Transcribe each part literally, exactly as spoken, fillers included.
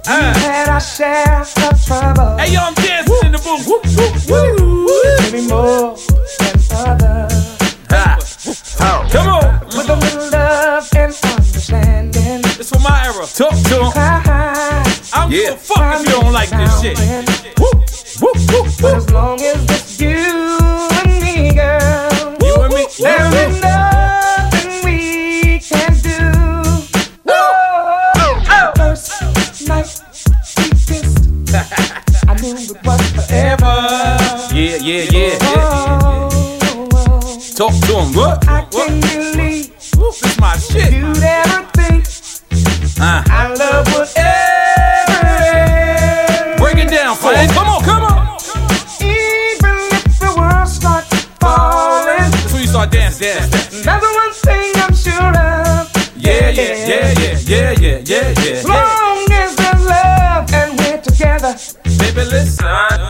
Uh. Had our share of trouble. Hey, yo, I'm dancing woo. in the booth. Woo, woo, woo, woo. Maybe more than others. Ah. Come on. With a little love and understanding. It's for my era. Talk to him. I don't yeah. give a fuck if you don't like this shit. Woo, woo, woo, woo. But as long as it's you and me, girl. You and me. There is nothing we can do. Woo. Oh, oh. First night we kissed. I knew it was forever. Yeah, yeah, yeah, yeah. Oh, oh, oh. Talk to him. What? I can't believe this is my shit. You'd ever think uh. I love whatever. Break it down, friend. Come on, come on. Even if the world starts falling, that's when you start dancing. Dance, dance. That's the one thing I'm sure of. Yeah, yeah, yeah, yeah, yeah, yeah, yeah, yeah. As long as there's love and we're together. Baby, listen.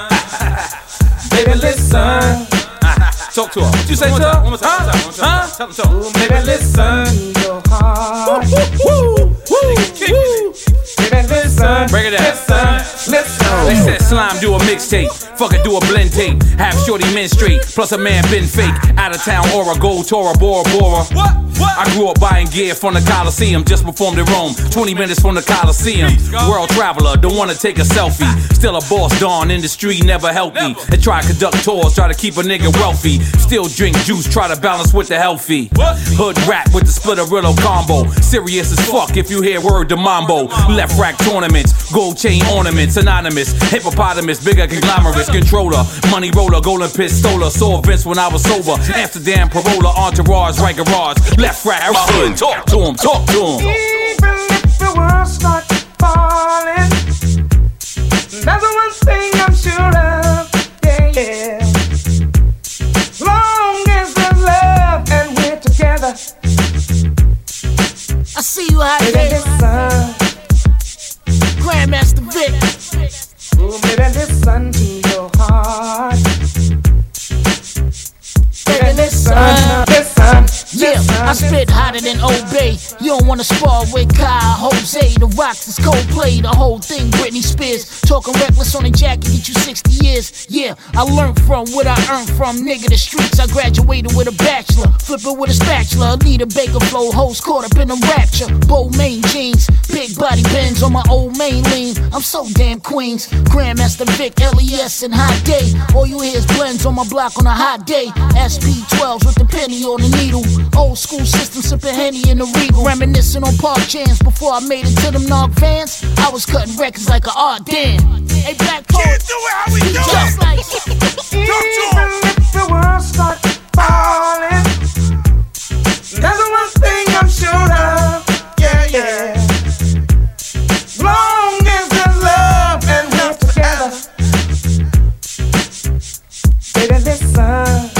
Baby, listen. Talk to her. What you say to her? One more time. One more time. Huh? Tell him, tell him. Baby, listen to your heart. Woo, woo, woo, woo. Baby, listen. Break it down. Listen, listen. They said Slime do a mixtape. Fuck it, do a blend tape. Half shorty men straight. Plus a man been fake. Out of town aura, gold Tora, Bora Bora. What? What? I grew up buying gear from the Coliseum. Just performed in Rome. twenty minutes from the Coliseum. World traveler, don't wanna take a selfie. Still a boss, Dawn. Industry never helped me. And try to conduct tours, try to keep a nigga wealthy. Still drink juice, try to balance with the healthy. Hood rap with the Splitterillo combo. Serious as fuck if you hear word to mambo. Left rack tournaments, gold chain ornaments, anonymous. Hippopotamus, bigger conglomerates, controller. Money roller, golden pistola. Saw Vince when I was sober. Amsterdam, parola, entourage, right garage. Left rack, hood. Talk to him, talk to him. Even if the world starts falling, that's the one thing I'm sure of. Yeah, yeah. Long as there's love and we're together. I see you out there, Grandmaster Vic. Ooh, baby, listen to your heart. Baby, listen, listen, yeah, listen. I spit hotter than Obey. You don't wanna spar with Kyle Jose. The Rocks is Coldplay, the whole thing Britney Spears. Talking reckless on a jacket, get you sixty years. Yeah, I learned from what I earned from. Nigga, the streets, I graduated with a bachelor. Flipping with a spatula, lead a baker flow. Hoes caught up in a rapture. Bow main jeans, big body bends on my old main lean. I'm so damn Queens. Grandmaster Vic, L E S, and Hot Day. All you hear is blends on my block on a hot day. S P twelves with the penny on the needle. Old school system, sipping Henny in the Regal. Reminiscing on park jams before I made it to them Nog fans. I was cutting records like an art damn. Hey, Black Poet, can't do it how we do just it. like Even if the world starts falling, that's the one thing I'm sure of. Yeah, yeah. Long as there's love and we're together. Baby, listen.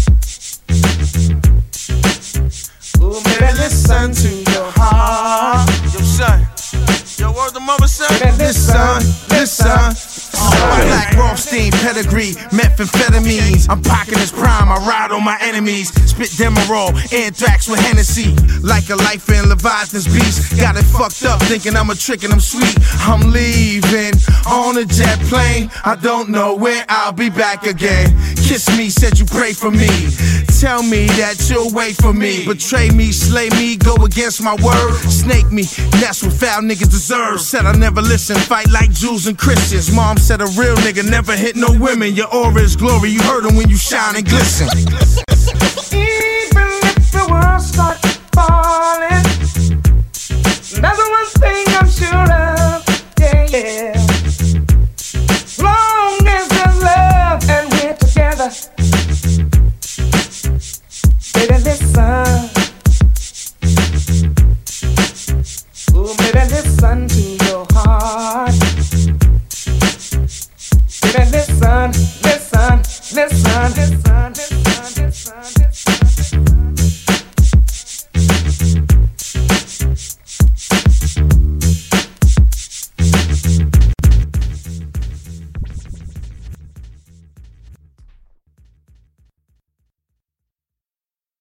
Ooh, baby, listen to your heart. Yo, son. Yo, word the mother, son. Baby, listen, listen. Black Rothstein pedigree, methamphetamines. I'm pocking his prime, I ride on my enemies. Spit Demerol, anthrax with Hennessy. Like a life in Leviathan's beast. Got it fucked up, thinking I'm a trick and I'm sweet. I'm leaving on a jet plane. I don't know when I'll be back again. Kiss me, said you pray for me. Tell me that you'll wait for me. Betray me, slay me, go against my word. Snake me, that's what foul niggas deserve. Said I never listen, fight like Jews and Christians. Mom said a real nigga never hit no women. Your aura is glory, you heard them when you shine and glisten. Even if the world starts falling, that's the one thing I'm sure of. Yeah, yeah.